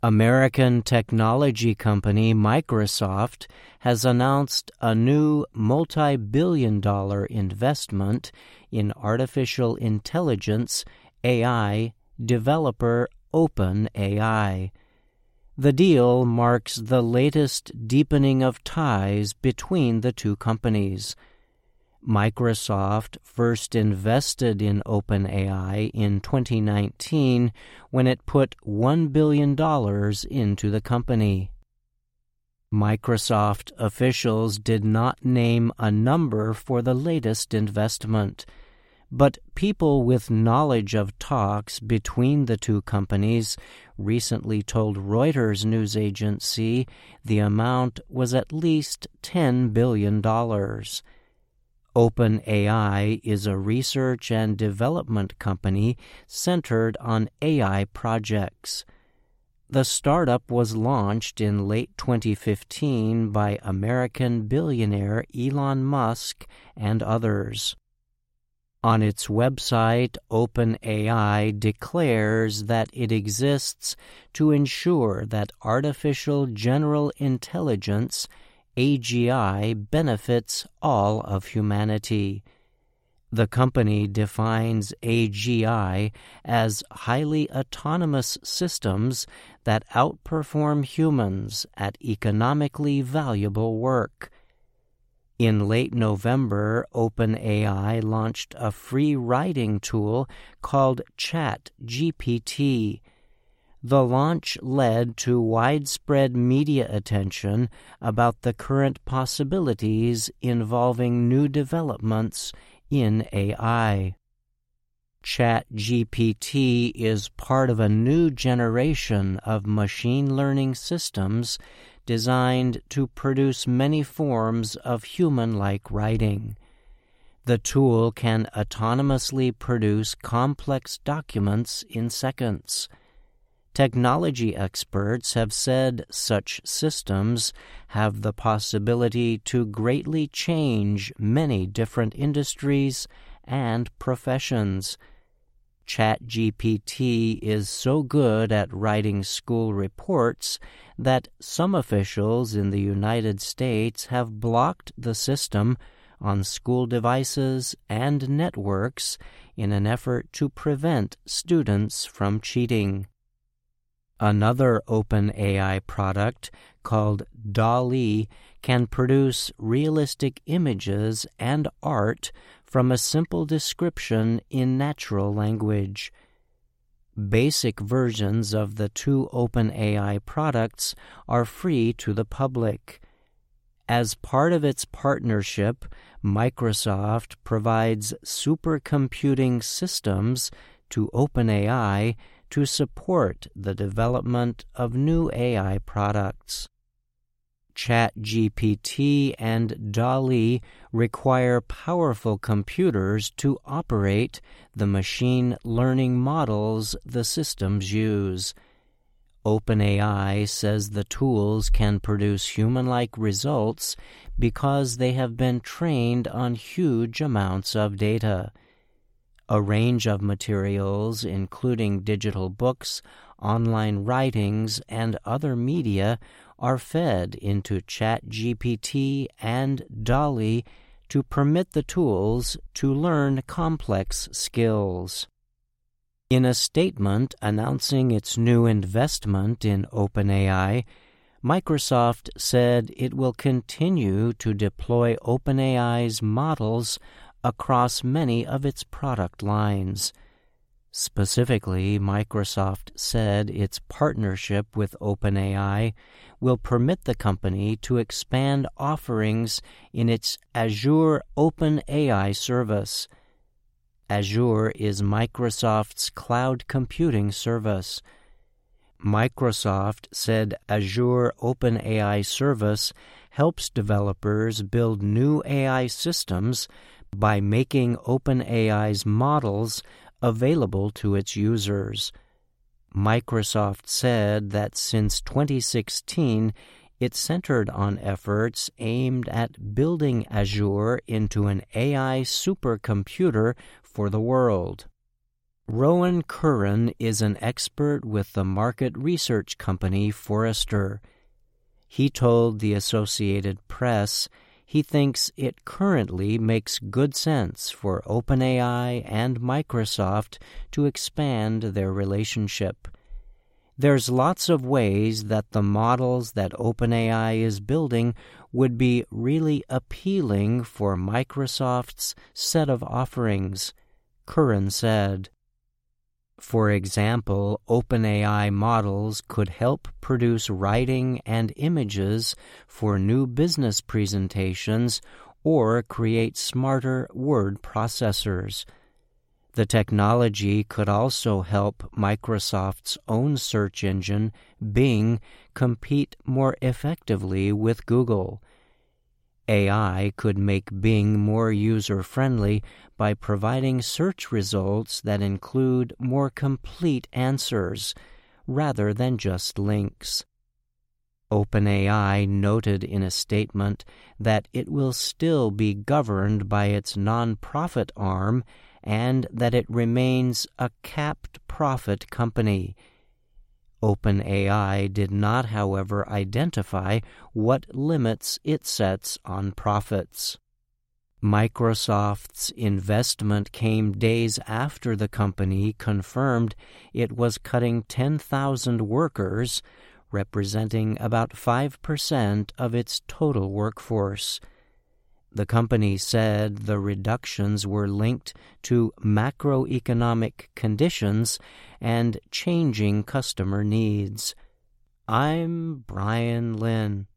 American technology company Microsoft has announced a new multi-billion-dollar investment in artificial intelligence AI developer OpenAI. The deal marks the latest deepening of ties between the two companies. Microsoft first invested in OpenAI in 2019 when it put $1 billion into the company. Microsoft officials did not name a number for the latest investment, but people with knowledge of talks between the two companies recently told Reuters news agency the amount was at least $10 billion. OpenAI is a research and development company centered on AI projects. The startup was launched in late 2015 by American billionaire Elon Musk and others. On its website, OpenAI declares that it exists to ensure that artificial general intelligence AGI benefits all of humanity. The company defines AGI as highly autonomous systems that outperform humans at economically valuable work. In late November, OpenAI launched a free writing tool called ChatGPT. The launch led to widespread media attention about the current possibilities involving new developments in AI. ChatGPT is part of a new generation of machine learning systems designed to produce many forms of human-like writing. The tool can autonomously produce complex documents in seconds. Technology experts have said such systems have the possibility to greatly change many different industries and professions. ChatGPT is so good at writing school reports that some officials in the United States have blocked the system on school devices and networks in an effort to prevent students from cheating. Another OpenAI product, called DALL-E, can produce realistic images and art from a simple description in natural language. Basic versions of the two OpenAI products are free to the public. As part of its partnership, Microsoft provides supercomputing systems to OpenAI to support the development of new AI products. ChatGPT and DALL-E require powerful computers to operate the machine learning models the systems use. OpenAI says the tools can produce human-like results because they have been trained on huge amounts of data. A range of materials, including digital books, online writings, and other media, are fed into ChatGPT and DALL-E to permit the tools to learn complex skills. In a statement announcing its new investment in OpenAI, Microsoft said it will continue to deploy OpenAI's models across many of its product lines. Specifically, Microsoft said its partnership with OpenAI will permit the company to expand offerings in its Azure OpenAI service. Azure is Microsoft's cloud computing service. Microsoft said Azure OpenAI service helps developers build new AI systems by making OpenAI's models available to its users. Microsoft said that since 2016, it centered on efforts aimed at building Azure into an AI supercomputer for the world. Rowan Curran is an expert with the market research company Forrester. He told the Associated Press he thinks it currently makes good sense for OpenAI and Microsoft to expand their relationship. There's lots of ways that the models that OpenAI is building would be really appealing for Microsoft's set of offerings, Curran said. For example, OpenAI models could help produce writing and images for new business presentations or create smarter word processors. The technology could also help Microsoft's own search engine, Bing, compete more effectively with Google. AI could make Bing more user-friendly by providing search results that include more complete answers, rather than just links. OpenAI noted in a statement that it will still be governed by its nonprofit arm and that it remains a capped profit company. OpenAI did not, however, identify what limits it sets on profits. Microsoft's investment came days after the company confirmed it was cutting 10,000 workers, representing about 5% of its total workforce. The company said the reductions were linked to macroeconomic conditions and changing customer needs. I'm Brian Lynn.